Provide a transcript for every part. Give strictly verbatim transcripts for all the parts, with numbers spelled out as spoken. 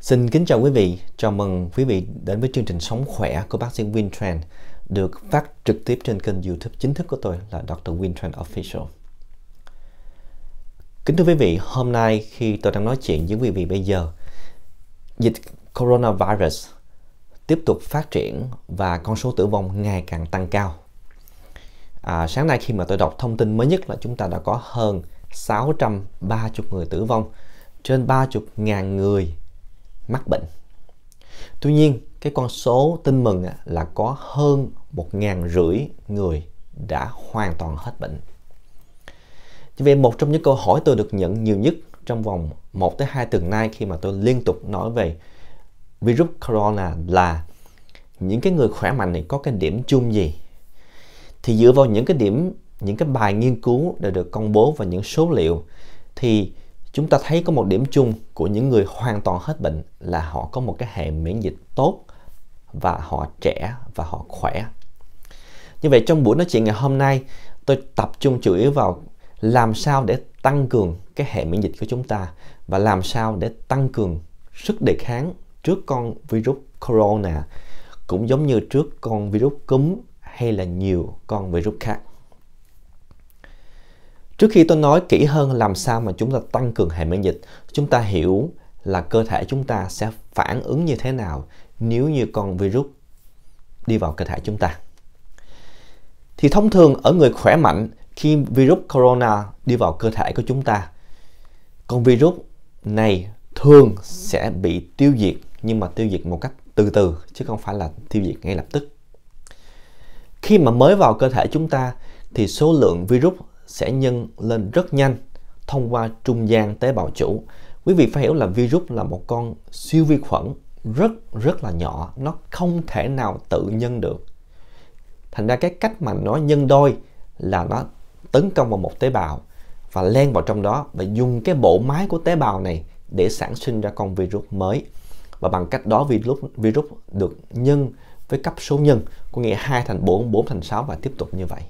Xin kính chào quý vị, chào mừng quý vị đến với chương trình Sống Khỏe của bác sĩ Win Tran được phát trực tiếp trên kênh YouTube chính thức của tôi là doctor Win Tran Official. Kính thưa quý vị, hôm nay khi tôi đang nói chuyện với quý vị bây giờ, dịch coronavirus tiếp tục phát triển và con số tử vong ngày càng tăng cao. À, sáng nay khi mà tôi đọc thông tin mới nhất là chúng ta đã có hơn sáu trăm ba mươi người tử vong, trên ba mươi nghìn người mắc bệnh. Tuy nhiên, cái con số tin mừng là có hơn một nghìn rưỡi người đã hoàn toàn hết bệnh. Vì vậy, một trong những câu hỏi tôi được nhận nhiều nhất trong vòng một tới hai tuần nay khi mà tôi liên tục nói về virus corona là những cái người khỏe mạnh này có cái điểm chung gì? Thì dựa vào những cái điểm, những cái bài nghiên cứu đã được công bố và những số liệu thì chúng ta thấy có một điểm chung của những người hoàn toàn hết bệnh là họ có một cái hệ miễn dịch tốt và họ trẻ và họ khỏe. Như vậy trong buổi nói chuyện ngày hôm nay, tôi tập trung chủ yếu vào làm sao để tăng cường cái hệ miễn dịch của chúng ta và làm sao để tăng cường sức đề kháng trước con virus corona, cũng giống như trước con virus cúm hay là nhiều con virus khác. Trước khi tôi nói kỹ hơn làm sao mà chúng ta tăng cường hệ miễn dịch, chúng ta hiểu là cơ thể chúng ta sẽ phản ứng như thế nào nếu như con virus đi vào cơ thể chúng ta. Thì thông thường ở người khỏe mạnh, khi virus corona đi vào cơ thể của chúng ta, con virus này thường sẽ bị tiêu diệt, nhưng mà tiêu diệt một cách từ từ chứ không phải là tiêu diệt ngay lập tức. Khi mà mới vào cơ thể chúng ta thì số lượng virus sẽ nhân lên rất nhanh thông qua trung gian tế bào chủ. Quý vị phải hiểu là virus là một con siêu vi khuẩn rất rất là nhỏ, nó không thể nào tự nhân được. Thành ra cái cách mà nó nhân đôi là nó tấn công vào một tế bào và len vào trong đó và dùng cái bộ máy của tế bào này để sản sinh ra con virus mới. Và bằng cách đó virus, virus được nhân với cấp số nhân, có nghĩa hai thành bốn, bốn thành sáu và tiếp tục như vậy.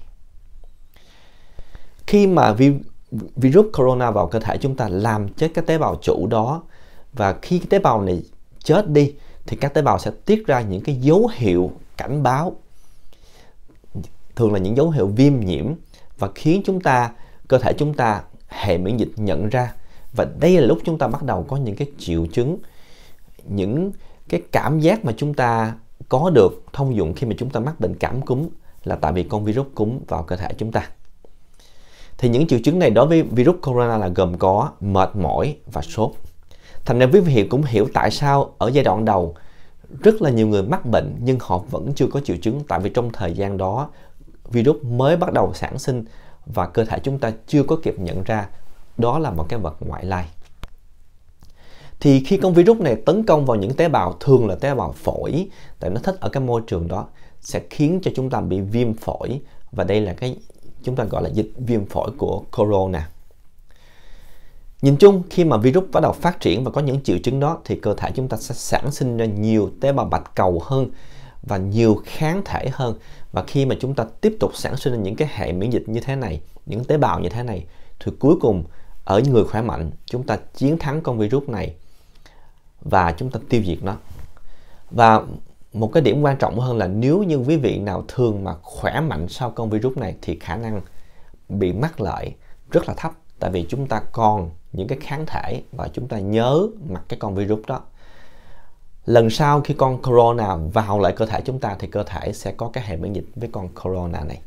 Khi mà vi, virus corona vào cơ thể chúng ta làm chết cái tế bào chủ đó, và khi cái tế bào này chết đi thì các tế bào sẽ tiết ra những cái dấu hiệu cảnh báo, thường là những dấu hiệu viêm nhiễm, và khiến chúng ta, cơ thể chúng ta, hệ miễn dịch nhận ra. Và đây là lúc chúng ta bắt đầu có những cái triệu chứng, những cái cảm giác mà chúng ta có được thông dụng khi mà chúng ta mắc bệnh cảm cúm là tại vì con virus cúm vào cơ thể chúng ta. Thì những triệu chứng này đối với virus corona là gồm có mệt mỏi và sốt. Thành ra quý vị cũng hiểu tại sao ở giai đoạn đầu rất là nhiều người mắc bệnh nhưng họ vẫn chưa có triệu chứng, tại vì trong thời gian đó virus mới bắt đầu sản sinh và cơ thể chúng ta chưa có kịp nhận ra đó là một cái vật ngoại lai. Thì khi con virus này tấn công vào những tế bào, thường là tế bào phổi, tại nó thích ở cái môi trường đó, sẽ khiến cho chúng ta bị viêm phổi, và đây là cái chúng ta gọi là dịch viêm phổi của corona. Nhìn chung, khi mà virus bắt đầu phát triển và có những triệu chứng đó thì cơ thể chúng ta sẽ sản sinh ra nhiều tế bào bạch cầu hơn và nhiều kháng thể hơn. Và khi mà chúng ta tiếp tục sản sinh ra những cái hệ miễn dịch như thế này, những tế bào như thế này, thì cuối cùng ở người khỏe mạnh chúng ta chiến thắng con virus này và chúng ta tiêu diệt nó. Và một cái điểm quan trọng hơn là nếu như quý vị nào thường mà khỏe mạnh sau con virus này thì khả năng bị mắc lại rất là thấp, tại vì chúng ta còn những cái kháng thể và chúng ta nhớ mặc cái con virus đó. Lần sau khi con corona vào lại cơ thể chúng ta thì cơ thể sẽ có cái hệ miễn dịch với con corona này.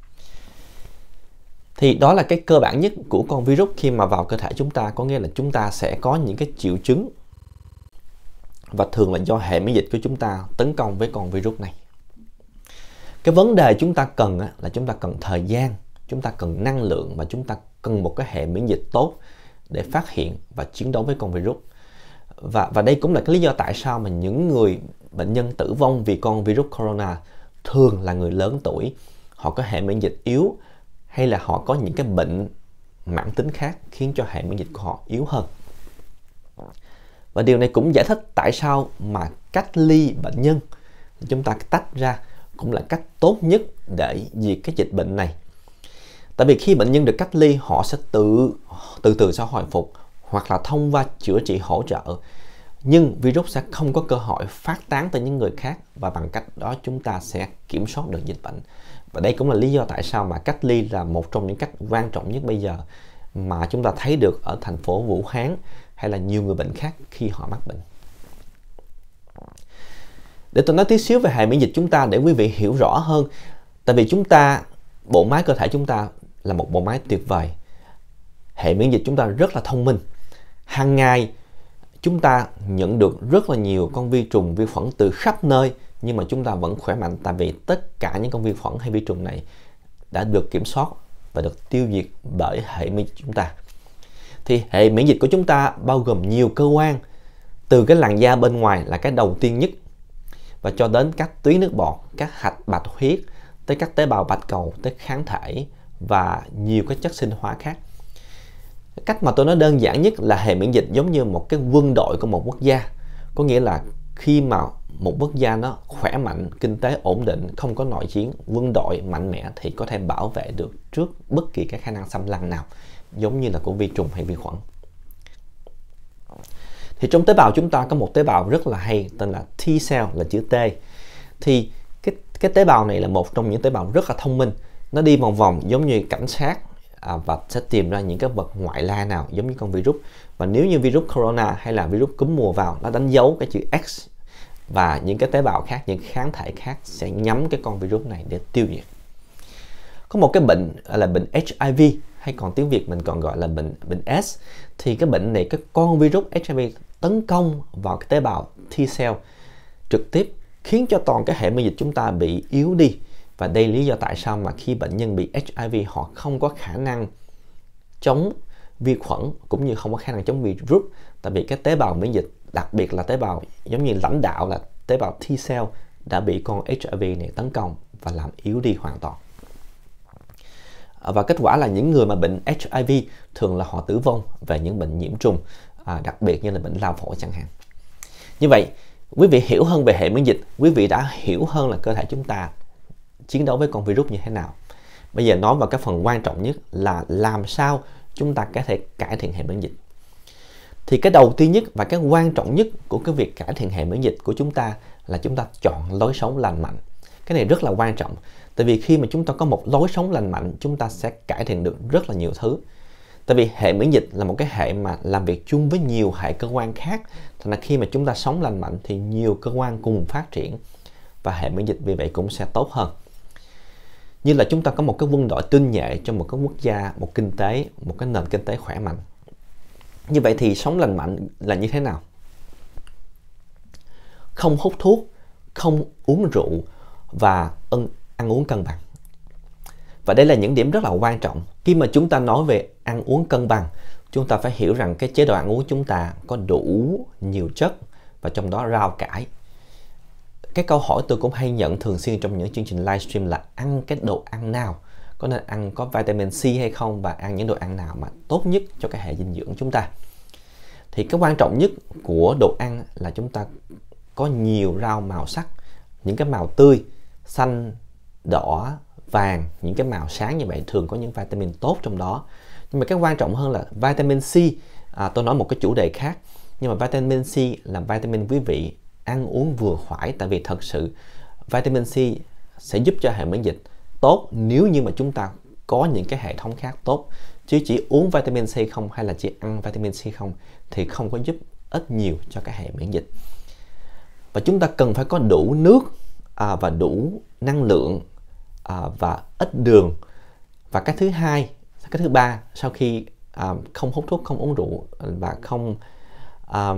Thì đó là cái cơ bản nhất của con virus khi mà vào cơ thể chúng ta, có nghĩa là chúng ta sẽ có những cái triệu chứng và thường là do hệ miễn dịch của chúng ta tấn công với con virus này. Cái vấn đề chúng ta cần là chúng ta cần thời gian, chúng ta cần năng lượng và chúng ta cần một cái hệ miễn dịch tốt để phát hiện và chiến đấu với con virus. Và, và đây cũng là cái lý do tại sao mà những người bệnh nhân tử vong vì con virus corona thường là người lớn tuổi, họ có hệ miễn dịch yếu hay là họ có những cái bệnh mãn tính khác khiến cho hệ miễn dịch của họ yếu hơn. Và điều này cũng giải thích tại sao mà cách ly bệnh nhân, chúng ta tách ra cũng là cách tốt nhất để diệt cái dịch bệnh này. Tại vì khi bệnh nhân được cách ly, họ sẽ tự từ từ sẽ hồi phục hoặc là thông qua chữa trị hỗ trợ. nhưng virus sẽ không có cơ hội phát tán tới những người khác, và bằng cách đó chúng ta sẽ kiểm soát được dịch bệnh. Và đây cũng là lý do tại sao mà cách ly là một trong những cách quan trọng nhất bây giờ mà chúng ta thấy được ở thành phố Vũ Hán hay là nhiều người bệnh khác khi họ mắc bệnh. Để tôi nói tí xíu về hệ miễn dịch chúng ta để quý vị hiểu rõ hơn. Tại vì chúng ta, bộ máy cơ thể chúng ta là một bộ máy tuyệt vời. Hệ miễn dịch chúng ta rất là thông minh. Hàng ngày chúng ta nhận được rất là nhiều con vi trùng, vi khuẩn từ khắp nơi, nhưng mà chúng ta vẫn khỏe mạnh, tại vì tất cả những con vi khuẩn hay vi trùng này đã được kiểm soát và được tiêu diệt bởi hệ miễn dịch chúng ta. Thì hệ miễn dịch của chúng ta bao gồm nhiều cơ quan, từ cái làn da bên ngoài là cái đầu tiên nhất, và cho đến các tuyến nước bọt, các hạch bạch huyết, tới các tế bào bạch cầu, tới kháng thể và nhiều các chất sinh hóa khác. Cách mà tôi nói đơn giản nhất là hệ miễn dịch giống như một cái quân đội của một quốc gia. Có nghĩa là khi mà một quốc gia nó khỏe mạnh, kinh tế ổn định, không có nội chiến, quân đội mạnh mẽ thì có thể bảo vệ được trước bất kỳ cái khả năng xâm lăng nào, giống như là của vi trùng hay vi khuẩn. Thì trong tế bào chúng ta có một tế bào rất là hay tên là T-cell, là chữ T. Thì cái, cái tế bào này là một trong những tế bào rất là thông minh. Nó đi vòng vòng giống như cảnh sát à, và sẽ tìm ra những cái vật ngoại lai nào giống như con virus. Và nếu như virus corona hay là virus cúm mùa vào, nó đánh dấu cái chữ X, và những cái tế bào khác, những kháng thể khác sẽ nhắm cái con virus này để tiêu diệt. Có một cái bệnh là bệnh H I V, hay còn tiếng Việt mình còn gọi là bệnh bệnh S. Thì cái bệnh này, cái con virus H I V tấn công vào cái tế bào T-cell trực tiếp, khiến cho toàn cái hệ miễn dịch chúng ta bị yếu đi. Và đây là lý do tại sao mà khi bệnh nhân bị H I V họ không có khả năng chống vi khuẩn cũng như không có khả năng chống virus, tại vì cái tế bào miễn dịch, đặc biệt là tế bào giống như lãnh đạo là tế bào T-cell đã bị con H I V này tấn công và làm yếu đi hoàn toàn. Và kết quả là những người mà bệnh H I V thường là họ tử vong về những bệnh nhiễm trùng, à, đặc biệt như là bệnh lao phổi chẳng hạn. Như vậy, quý vị hiểu hơn về hệ miễn dịch, quý vị đã hiểu hơn là cơ thể chúng ta chiến đấu với con virus như thế nào. Bây giờ nói vào cái phần quan trọng nhất là làm sao chúng ta có thể cải thiện hệ miễn dịch. Thì cái đầu tiên nhất và cái quan trọng nhất của cái việc cải thiện hệ miễn dịch của chúng ta là chúng ta chọn lối sống lành mạnh. Cái này rất là quan trọng. Tại vì khi mà chúng ta có một lối sống lành mạnh, chúng ta sẽ cải thiện được rất là nhiều thứ. Tại vì hệ miễn dịch là một cái hệ mà làm việc chung với nhiều hệ cơ quan khác. Thành ra khi mà chúng ta sống lành mạnh thì nhiều cơ quan cùng phát triển, và hệ miễn dịch vì vậy cũng sẽ tốt hơn. Như là chúng ta có một cái quân đội tinh nhuệ trong một cái quốc gia, một kinh tế, một cái nền kinh tế khỏe mạnh. Như vậy thì sống lành mạnh là như thế nào? Không hút thuốc, không uống rượu và ăn, ăn uống cân bằng. Và đây là những điểm rất là quan trọng. Khi mà chúng ta nói về ăn uống cân bằng, chúng ta phải hiểu rằng cái chế độ ăn uống chúng ta có đủ nhiều chất, và trong đó rau cải. Cái câu hỏi tôi cũng hay nhận thường xuyên trong những chương trình livestream là ăn cái đồ ăn nào, có nên ăn có vitamin C hay không, và ăn những đồ ăn nào mà tốt nhất cho cái hệ dinh dưỡng chúng ta. Thì cái quan trọng nhất của đồ ăn là chúng ta có nhiều rau màu sắc, những cái màu tươi, xanh, đỏ, vàng, những cái màu sáng như vậy thường có những vitamin tốt trong đó. Nhưng mà cái quan trọng hơn là vitamin C, à, tôi nói một cái chủ đề khác, nhưng mà vitamin C là vitamin quý vị ăn uống vừa phải, tại vì thật sự vitamin C sẽ giúp cho hệ miễn dịch tốt nếu như mà chúng ta có những cái hệ thống khác tốt. Chứ chỉ uống vitamin C không hay là chỉ ăn vitamin C không thì không có giúp ích nhiều cho cái hệ miễn dịch. Và chúng ta cần phải có đủ nước à, và đủ năng lượng à, và ít đường. Và cái thứ hai, cái thứ ba, sau khi à, không hút thuốc, không uống rượu và không à,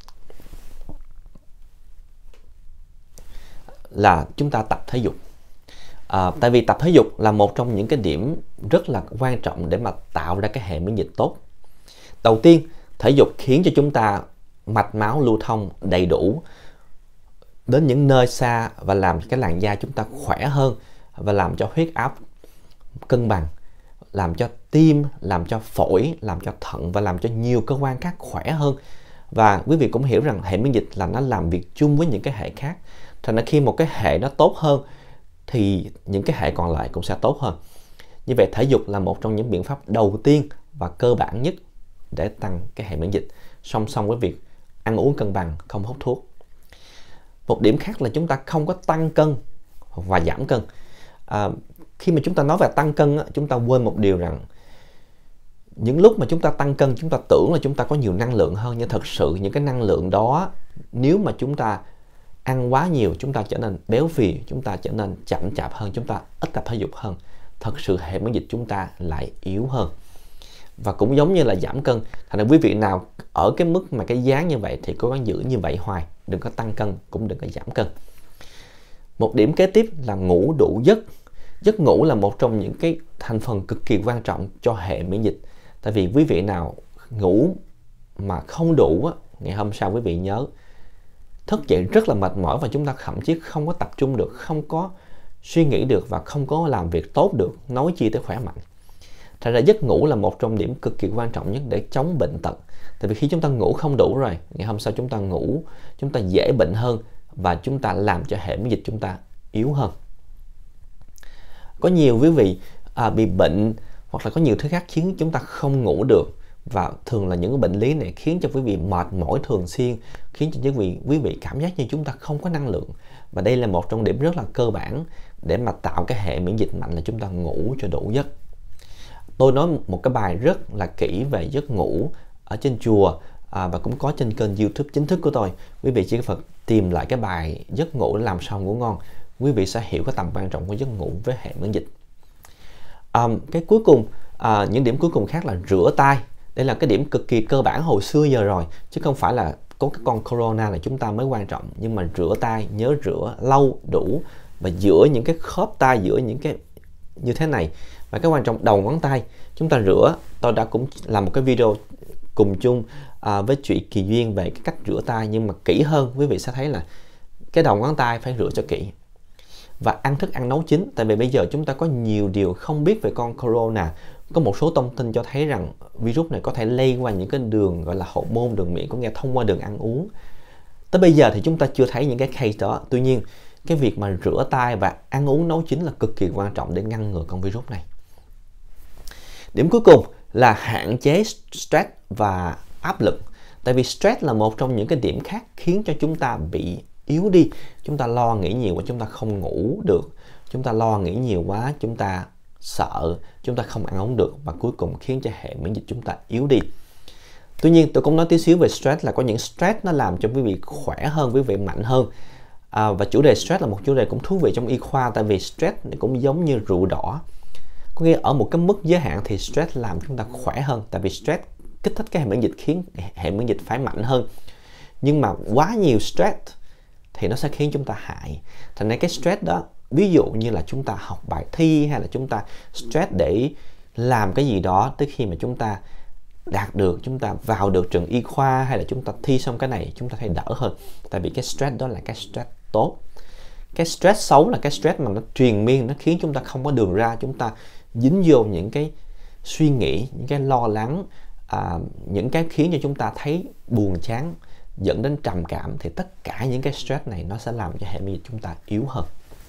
là chúng ta tập thể dục. À, tại vì tập thể dục là một trong những cái điểm rất là quan trọng để mà tạo ra cái hệ miễn dịch tốt. Đầu tiên, thể dục khiến cho chúng ta mạch máu lưu thông đầy đủ đến những nơi xa và làm cái làn da chúng ta khỏe hơn, và làm cho huyết áp cân bằng, làm cho tim, làm cho phổi, làm cho thận và làm cho nhiều cơ quan khác khỏe hơn. Và quý vị cũng hiểu rằng hệ miễn dịch là nó làm việc chung với những cái hệ khác. Thành ra khi một cái hệ nó tốt hơn thì những cái hệ còn lại cũng sẽ tốt hơn. Như vậy thể dục là một trong những biện pháp đầu tiên và cơ bản nhất để tăng cái hệ miễn dịch, song song với việc ăn uống cân bằng, không hút thuốc. Một điểm khác là chúng ta không có tăng cân và giảm cân. À, khi mà chúng ta nói về tăng cân, chúng ta quên một điều rằng những lúc mà chúng ta tăng cân, chúng ta tưởng là chúng ta có nhiều năng lượng hơn, nhưng thật sự những cái năng lượng đó, nếu mà chúng ta ăn quá nhiều, chúng ta trở nên béo phì, chúng ta trở nên chậm chạp hơn, chúng ta ít tập thể dục hơn, thật sự hệ miễn dịch chúng ta lại yếu hơn. Và cũng giống như là giảm cân, thành ra quý vị nào ở cái mức mà cái dáng như vậy thì cố gắng giữ như vậy hoài, đừng có tăng cân, cũng đừng có giảm cân. Một điểm kế tiếp là ngủ đủ giấc. Giấc ngủ là một trong những cái thành phần cực kỳ quan trọng cho hệ miễn dịch. Tại vì quý vị nào ngủ mà không đủ á, ngày hôm sau quý vị nhớ thức dậy rất là mệt mỏi, và chúng ta thậm chí không có tập trung được, không có suy nghĩ được và không có làm việc tốt được, nói chi tới khỏe mạnh. Thật ra giấc ngủ là một trong điểm cực kỳ quan trọng nhất để chống bệnh tật. Tại vì khi chúng ta ngủ không đủ rồi, ngày hôm sau chúng ta ngủ, chúng ta dễ bệnh hơn và chúng ta làm cho hệ miễn dịch chúng ta yếu hơn. Có nhiều quý vị à, bị bệnh hoặc là có nhiều thứ khác khiến chúng ta không ngủ được, và thường là những cái bệnh lý này khiến cho quý vị mệt mỏi thường xuyên, khiến cho quý vị, quý vị cảm giác như chúng ta không có năng lượng. Và đây là một trong điểm rất là cơ bản để mà tạo cái hệ miễn dịch mạnh, là chúng ta ngủ cho đủ giấc. Tôi nói một cái bài rất là kỹ về giấc ngủ ở trên chùa à, và cũng có trên kênh YouTube chính thức của tôi. Quý vị chỉ cần tìm lại cái bài giấc ngủ để làm sao ngủ ngon, quý vị sẽ hiểu cái tầm quan trọng của giấc ngủ với hệ miễn dịch. À, cái cuối cùng, à, những điểm cuối cùng khác là rửa tay. Đây là cái điểm cực kỳ cơ bản hồi xưa giờ rồi, chứ không phải là có cái con corona là chúng ta mới quan trọng. Nhưng mà rửa tay, nhớ rửa lâu đủ, và giữa những cái khớp tay, giữa những cái như thế này. Và cái quan trọng đầu ngón tay chúng ta rửa, tôi đã cũng làm một cái video cùng chung à, với chị Kỳ Duyên về cái cách rửa tay, nhưng mà kỹ hơn quý vị sẽ thấy là cái đầu ngón tay phải rửa cho kỹ. Và ăn thức ăn nấu chín, tại vì bây giờ chúng ta có nhiều điều không biết về con corona. Có một số thông tin cho thấy rằng virus này có thể lây qua những cái đường gọi là hậu môn đường miệng, có nghĩa thông qua đường ăn uống. Tới bây giờ thì chúng ta chưa thấy những cái case đó. Tuy nhiên cái việc mà rửa tay và ăn uống nấu chín là cực kỳ quan trọng để ngăn ngừa con virus này. Điểm cuối cùng là hạn chế stress và áp lực. Tại vì stress là một trong những cái điểm khác khiến cho chúng ta bị yếu đi. Chúng ta lo nghĩ nhiều và chúng ta không ngủ được. Chúng ta lo nghĩ nhiều quá, chúng ta sợ, chúng ta không ăn uống được, và cuối cùng khiến cho hệ miễn dịch chúng ta yếu đi. Tuy nhiên tôi cũng nói tí xíu về stress, là có những stress nó làm cho quý vị khỏe hơn, quý vị mạnh hơn. À, và chủ đề stress là một chủ đề cũng thú vị trong y khoa, tại vì stress cũng giống như rượu đỏ. Có nghĩa ở một cái mức giới hạn thì stress làm chúng ta khỏe hơn, tại vì stress kích thích cái hệ miễn dịch, khiến hệ miễn dịch phải mạnh hơn. Nhưng mà quá nhiều stress thì nó sẽ khiến chúng ta hại. Thành ra cái stress đó, ví dụ như là chúng ta học bài thi, hay là chúng ta stress để làm cái gì đó, tới khi mà chúng ta đạt được, chúng ta vào được trường y khoa, hay là chúng ta thi xong cái này, chúng ta thấy đỡ hơn. Tại vì cái stress đó là cái stress tốt. Cái stress xấu là cái stress mà nó truyền miên, nó khiến chúng ta không có đường ra, chúng ta dính vô những cái suy nghĩ, những cái lo lắng, à, những cái khiến cho chúng ta thấy buồn chán, dẫn đến trầm cảm. Thì tất cả những cái stress này nó sẽ làm cho hệ miễn dịch chúng ta yếu hơn.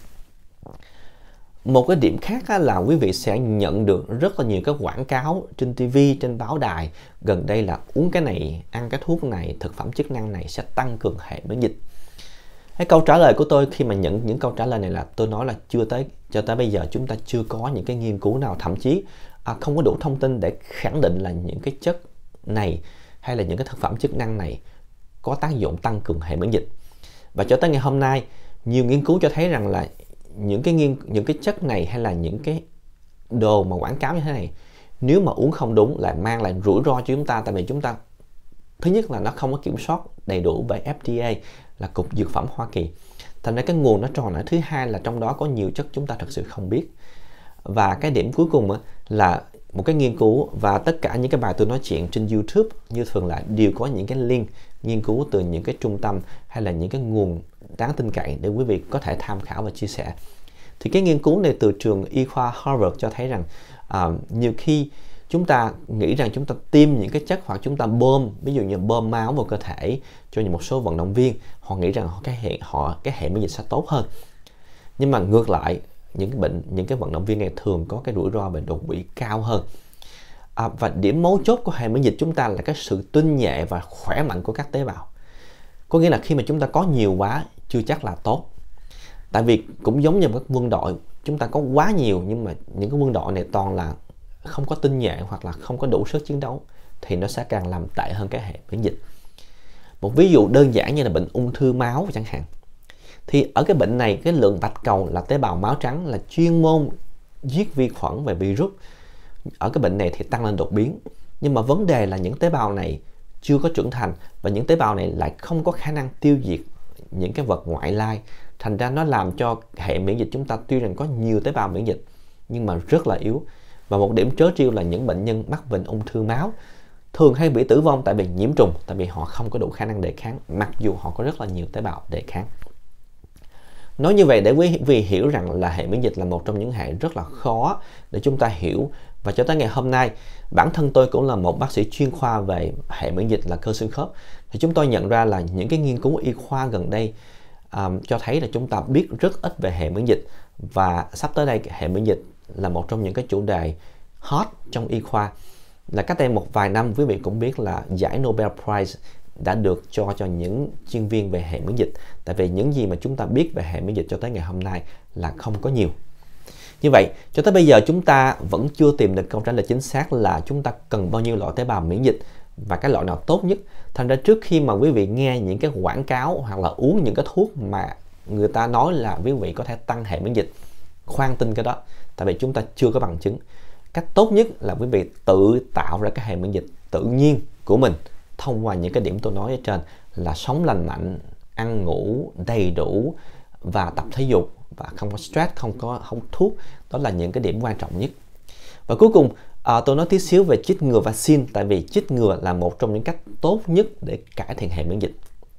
Một cái điểm khác là quý vị sẽ nhận được rất là nhiều các quảng cáo trên ti vi, trên báo đài gần đây là uống cái này, ăn cái thuốc này, thực phẩm chức năng này sẽ tăng cường hệ miễn dịch. Cái câu trả lời của tôi khi mà nhận những câu trả lời này là tôi nói là chưa tới, cho tới bây giờ chúng ta chưa có những cái nghiên cứu nào, thậm chí à, không có đủ thông tin để khẳng định là những cái chất này hay là những cái thực phẩm chức năng này có tác dụng tăng cường hệ miễn dịch. Và cho tới ngày hôm nay, nhiều nghiên cứu cho thấy rằng là những cái nghiên những cái chất này hay là những cái đồ mà quảng cáo như thế này, nếu mà uống không đúng lại mang lại rủi ro cho chúng ta. Tại vì chúng ta, thứ nhất là nó không có kiểm soát đầy đủ bởi ép đê a, là Cục Dược phẩm Hoa Kỳ. Thành ra cái nguồn nó tròn. Thứ hai là trong đó có nhiều chất chúng ta thật sự không biết. Và cái điểm cuối cùng là một cái nghiên cứu, và tất cả những cái bài tôi nói chuyện trên YouTube như thường là đều có những cái link nghiên cứu từ những cái trung tâm hay là những cái nguồn đáng tin cậy để quý vị có thể tham khảo và chia sẻ. Thì cái nghiên cứu này từ trường y khoa Harvard cho thấy rằng à, nhiều khi chúng ta nghĩ rằng chúng ta tiêm những cái chất hoặc chúng ta bơm, ví dụ như bơm máu vào cơ thể cho một số vận động viên, họ nghĩ rằng cái hệ họ cái hệ miễn dịch sẽ tốt hơn. Nhưng mà ngược lại, những cái bệnh những cái vận động viên này thường có cái rủi ro bệnh đột quỵ cao hơn. À, và điểm mấu chốt của hệ miễn dịch chúng ta là cái sự tinh nhẹ và khỏe mạnh của các tế bào. Có nghĩa là khi mà chúng ta có nhiều quá chưa chắc là tốt. Tại vì cũng giống như các quân đội, chúng ta có quá nhiều nhưng mà những cái quân đội này toàn là không có tinh nhuệ hoặc là không có đủ sức chiến đấu, thì nó sẽ càng làm tệ hơn cái hệ miễn dịch. Một ví dụ đơn giản như là bệnh ung thư máu chẳng hạn. Thì ở cái bệnh này, cái lượng bạch cầu là tế bào máu trắng là chuyên môn giết vi khuẩn và virus. Ở cái bệnh này thì tăng lên đột biến. Nhưng mà vấn đề là những tế bào này chưa có trưởng thành, và những tế bào này lại không có khả năng tiêu diệt những cái vật ngoại lai. Thành ra nó làm cho hệ miễn dịch chúng ta tuy rằng có nhiều tế bào miễn dịch nhưng mà rất là yếu. Và một điểm trớ trêu là những bệnh nhân mắc bệnh ung thư máu thường hay bị tử vong tại vì nhiễm trùng, tại vì họ không có đủ khả năng đề kháng mặc dù họ có rất là nhiều tế bào đề kháng. Nói như vậy để quý vị hiểu rằng là hệ miễn dịch là một trong những hệ rất là khó để chúng ta hiểu. Và cho tới ngày hôm nay, bản thân tôi cũng là một bác sĩ chuyên khoa về hệ miễn dịch là cơ xương khớp, thì chúng tôi nhận ra là những cái nghiên cứu y khoa gần đây um, cho thấy là chúng ta biết rất ít về hệ miễn dịch. Và sắp tới đây hệ miễn dịch là một trong những cái chủ đề hot trong y khoa. Là cách đây một vài năm quý vị cũng biết là giải Nobel Prize đã được cho cho những chuyên viên về hệ miễn dịch. Tại vì những gì mà chúng ta biết về hệ miễn dịch cho tới ngày hôm nay là không có nhiều. Như vậy, cho tới bây giờ chúng ta vẫn chưa tìm được câu trả lời chính xác là chúng ta cần bao nhiêu loại tế bào miễn dịch và cái loại nào tốt nhất. Thành ra trước khi mà quý vị nghe những cái quảng cáo hoặc là uống những cái thuốc mà người ta nói là quý vị có thể tăng hệ miễn dịch, khoan tin cái đó. Tại vì chúng ta chưa có bằng chứng. Cách tốt nhất là quý vị tự tạo ra cái hệ miễn dịch tự nhiên của mình thông qua những cái điểm tôi nói ở trên là sống lành mạnh, ăn ngủ đầy đủ và tập thể dục và không có stress, không có không thuốc. Đó là những cái điểm quan trọng nhất. Và cuối cùng à, tôi nói tí xíu về chích ngừa vaccine, tại vì chích ngừa là một trong những cách tốt nhất để cải thiện hệ miễn dịch.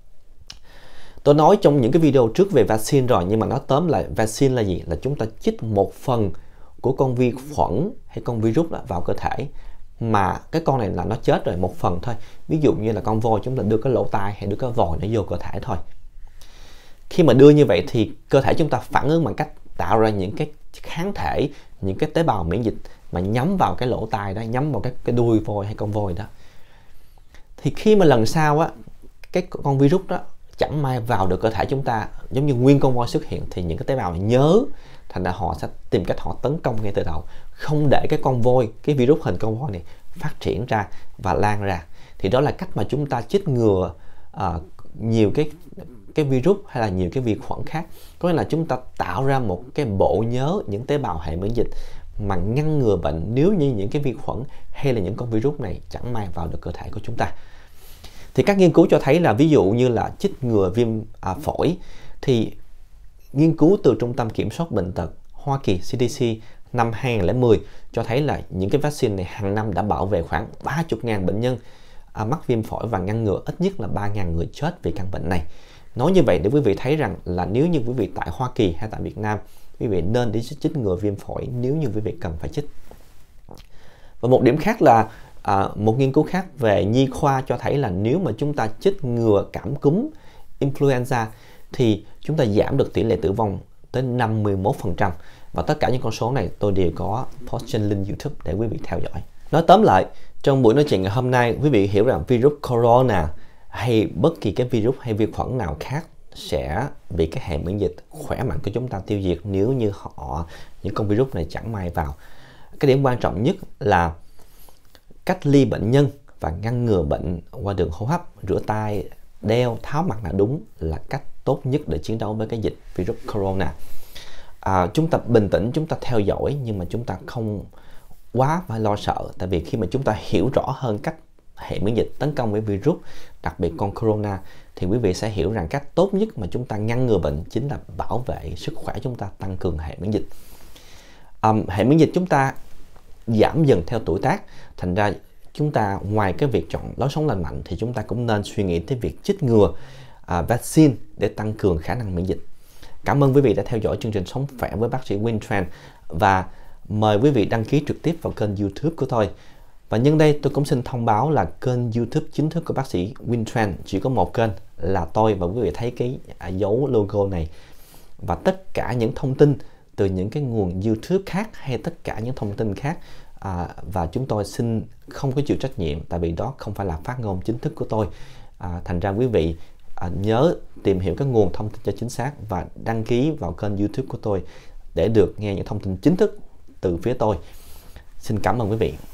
Tôi nói trong những cái video trước về vaccine rồi, nhưng mà nói tóm lại vaccine là gì? Là chúng ta chích một phần của con vi khuẩn hay con virus vào cơ thể, mà cái con này là nó chết rồi, một phần thôi. Ví dụ như là con voi, chúng ta đưa cái lỗ tai hay đưa cái vòi nó vô cơ thể thôi. Khi mà đưa như vậy thì cơ thể chúng ta phản ứng bằng cách tạo ra những cái kháng thể, những cái tế bào miễn dịch mà nhắm vào cái lỗ tai đó, nhắm vào cái, cái đuôi voi hay con voi đó. Thì khi mà lần sau á, cái con virus đó chẳng may vào được cơ thể chúng ta, giống như nguyên con voi xuất hiện, thì những cái tế bào này nhớ, thành ra họ sẽ tìm cách họ tấn công ngay từ đầu, không để cái con voi, cái virus hình con voi này phát triển ra và lan ra. Thì đó là cách mà chúng ta chích ngừa uh, nhiều cái cái virus hay là nhiều cái vi khuẩn khác. Có nghĩa là chúng ta tạo ra một cái bộ nhớ những tế bào hệ miễn dịch mà ngăn ngừa bệnh nếu như những cái vi khuẩn hay là những con virus này chẳng may vào được cơ thể của chúng ta. Thì các nghiên cứu cho thấy là ví dụ như là chích ngừa viêm à, phổi, thì nghiên cứu từ Trung tâm Kiểm soát Bệnh tật Hoa Kỳ C D C năm hai nghìn không trăm mười cho thấy là những cái vaccine này hàng năm đã bảo vệ khoảng ba mươi nghìn bệnh nhân à, mắc viêm phổi và ngăn ngừa ít nhất là ba nghìn người chết vì căn bệnh này. Nói như vậy để quý vị thấy rằng là nếu như quý vị tại Hoa Kỳ hay tại Việt Nam, quý vị nên đi chích ngừa viêm phổi nếu như quý vị cần phải chích. Và một điểm khác là à, một nghiên cứu khác về nhi khoa cho thấy là nếu mà chúng ta chích ngừa cảm cúm influenza thì chúng ta giảm được tỷ lệ tử vong tới năm mươi mốt phần trăm. Và tất cả những con số này tôi đều có post trên link YouTube để quý vị theo dõi. Nói tóm lại, trong buổi nói chuyện ngày hôm nay, quý vị hiểu rằng virus corona hay bất kỳ cái virus hay vi khuẩn nào khác sẽ bị cái hệ miễn dịch khỏe mạnh của chúng ta tiêu diệt nếu như họ những con virus này chẳng may vào. Cái điểm quan trọng nhất là cách ly bệnh nhân và ngăn ngừa bệnh qua đường hô hấp, rửa tay, đeo, tháo mặt nạ đúng là cách tốt nhất để chiến đấu với cái dịch virus corona. À, chúng ta bình tĩnh, chúng ta theo dõi, nhưng mà chúng ta không quá phải lo sợ. Tại vì khi mà chúng ta hiểu rõ hơn cách hệ miễn dịch tấn công với virus, đặc biệt con corona, thì quý vị sẽ hiểu rằng cách tốt nhất mà chúng ta ngăn ngừa bệnh chính là bảo vệ sức khỏe chúng ta, tăng cường hệ miễn dịch. À, hệ miễn dịch chúng ta giảm dần theo tuổi tác, thành ra chúng ta ngoài cái việc chọn lối sống lành mạnh thì chúng ta cũng nên suy nghĩ tới việc chích ngừa à, vaccine để tăng cường khả năng miễn dịch. Cảm ơn quý vị đã theo dõi chương trình Sống Khỏe với bác sĩ Win Tran, và mời quý vị đăng ký trực tiếp vào kênh YouTube của tôi. Và nhân đây tôi cũng xin thông báo là kênh YouTube chính thức của bác sĩ Win Tran chỉ có một kênh là tôi, và quý vị thấy cái à, dấu logo này. Và tất cả những thông tin từ những cái nguồn YouTube khác hay tất cả những thông tin khác à, và chúng tôi xin không có chịu trách nhiệm, tại vì đó không phải là phát ngôn chính thức của tôi. À, thành ra quý vị à, nhớ tìm hiểu các nguồn thông tin cho chính xác và đăng ký vào kênh YouTube của tôi để được nghe những thông tin chính thức từ phía tôi. Xin cảm ơn quý vị.